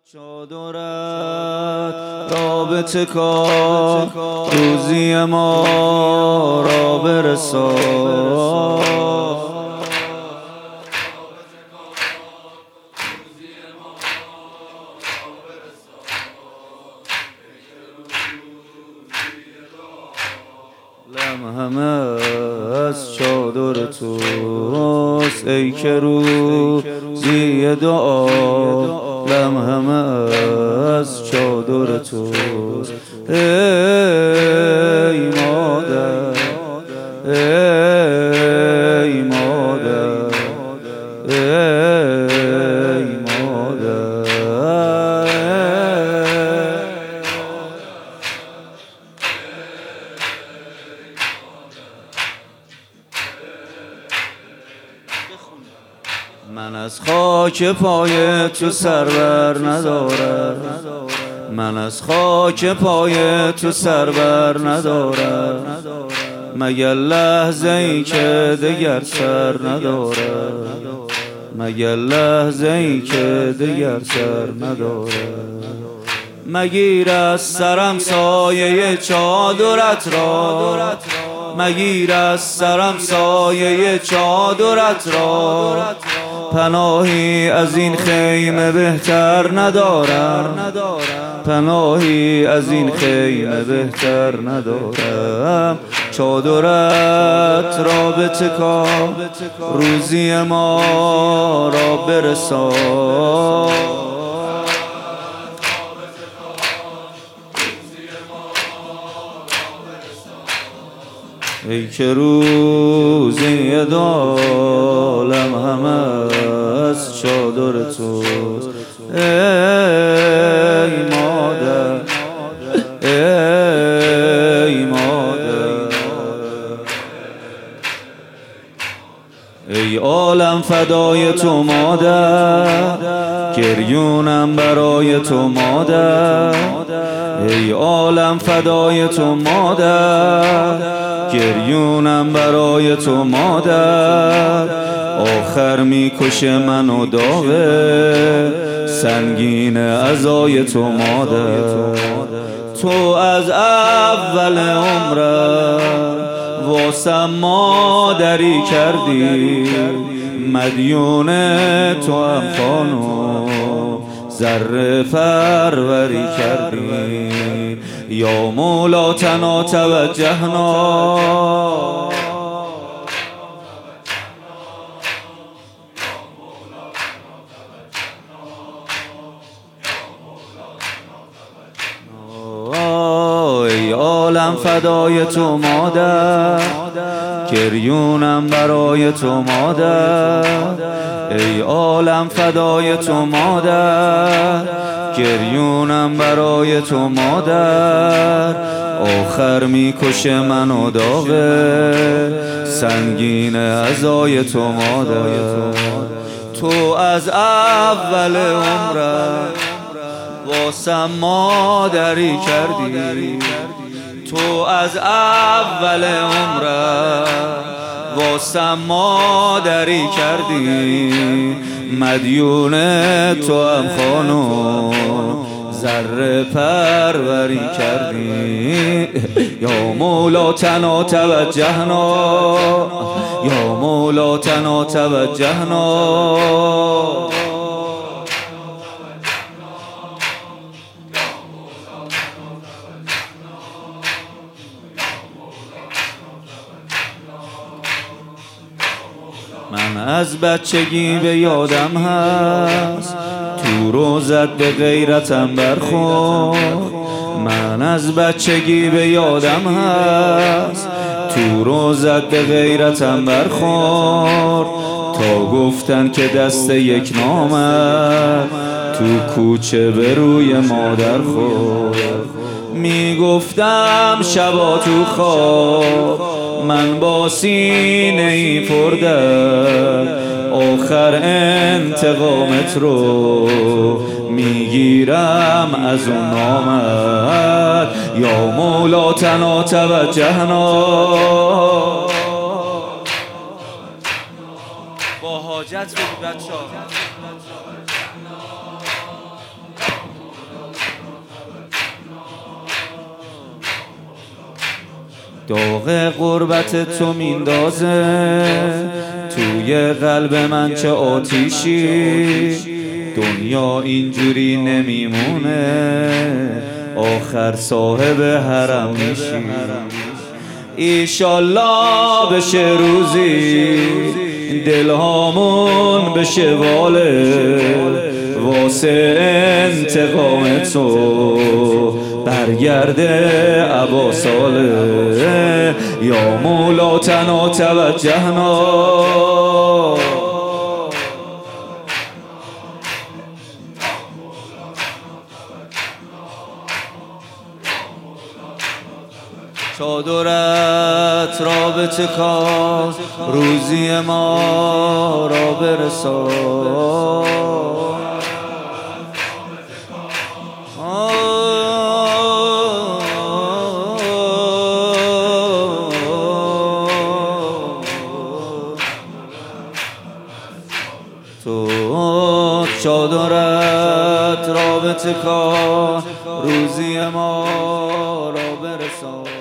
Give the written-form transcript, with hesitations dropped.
چادرت رابطه کن روزی ما را برسان. همه از چادر توست ای که روزی دعا، همه از چادر توست ای مادر، ای مادر، ای مادر. من از خاک پای تو سر بر ندارم، من از خاک پای تو سر بر ندارم، مگر لحظه ای که دگر سر ندارم، مگر لحظه ای که دگر سر ندارم. مگیر از سرم سایه چادرت را، مگیر از سرم سایه چادرت را، پناهی از این خیمه بهتر ندارم، پناهی از این خیمه بهتر ندارم. چادرت را بتکان روزی ما را برسان. ای که روزی عالم همه از چادر توست ای مادر، ای مادر. ای عالم فدای تو مادر، گریونم برای تو مادر. ای عالم فدای تو مادر، گریونم برای تو مادر. آخر میکشه منو داغه سنگین عزای تو مادر. تو از اول عمرم واسم مادری کردی، مدیون تو هم خانم ذره پروری کردی. یا مولاتنا توجهنا، ای عالم فدای تو مادر، گریونم برای تو مادر. ای عالم فدای تو مادر، گریونم برای تو مادر. آخر میکشه منو داغه سنگین عزای تو مادر. تو از اول عمرم واسم مادری کردی، تو از اول عمرم واسم مادری کردی، مدیون تو هم خانم ذره پروری کردی. یا مولاتنا توجهنا، یا مولاتنا توجهنا. من از بچگی به یادم هست تو روزت به غیرتم برخورد. من از بچگی به یادم هست تو روزت به غیرتم برخورد. تا گفتن که دست یک نامرد تو کوچه به روی مادر خورد. میگفتم شبا تو خواب من با سینه ای پردم، آخر انتقامت رو میگیرم از اون نامت. یا مولاتنا توجهنا، با حاجت بگی بچه‌ها. داغ غربت تو میندازه توی قلب من چه آتیشی. دنیا اینجوری نمیمونه، آخر صاحب حرم میشی. ایشالله بشه روزی دلهامون بشه واله، واسه انتقام تو برگرده ابا ساله. یا مولاتنا توجهنا، چادرت را بتکان، روزی ما را برسان. تو چادرت را بتکان، روزی ما را برسان.